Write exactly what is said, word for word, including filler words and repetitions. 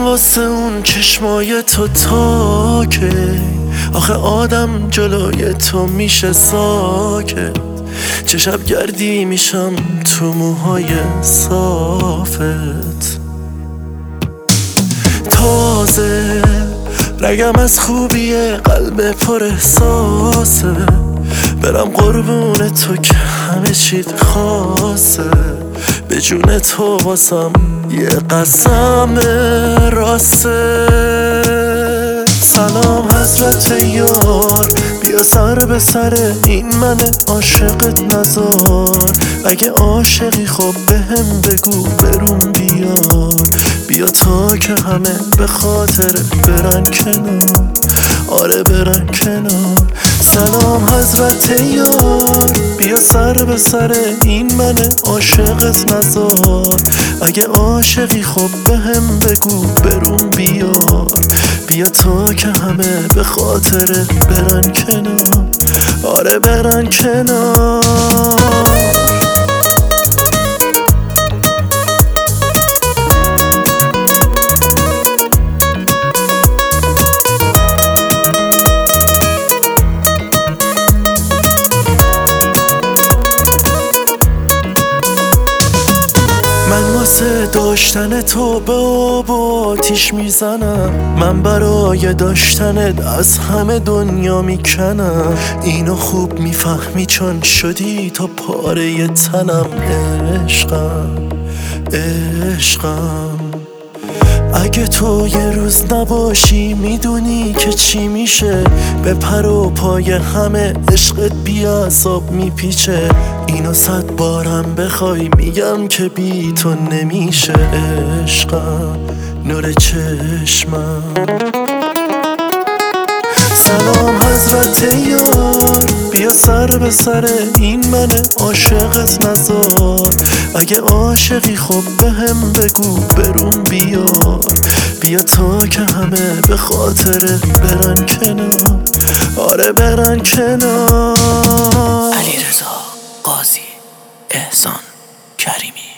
واسه اون چشمای تو تاکه، آخه آدم جلوی تو میشه ساکت. چه شب گردی میشم تو موهای صافت. تازه رگم از خوبیه، قلب پر احساسه، برم قربون تو که همه چیت خاصه. به جون تو واسم یه قسم راسته. سلام حضرت یار، بیا سر به سر این من عاشقت نزار. اگه عاشقی خب بهم بگو برون بیار. بیا تا که همه به خاطر برن کنار، آره برن کنار. سلام حضرت یار، بیا سر به سر این من عاشقت نزار. اگه عاشقی خب بهم بگو برون بیار. بیا تا که همه به خاطر برن کنار، آره برن کنار. من واسه داشتن تو به آب و آتیش میزنم. من برای داشتنت از همه دنیا میکنم. اینو خوب میفهمی چون شدی تا پاره تنم. عشقم عشقم اگه تو یه روز نباشی میدونی که چی میشه. به پر و پای همه عشقت بی عصاب میپیچه. اینو صد بارم بخوای میگم که بی تو نمیشه. عشقم نور چشمم. سلام حضرت یار، بیا سر به سر این من عاشقت نزار. اگه عاشقی خب بهم بگو برون بیار. بیا تا که همه به خاطر برن کنار، آره برن کنار. علیرضا قاضی، احسان کریمی.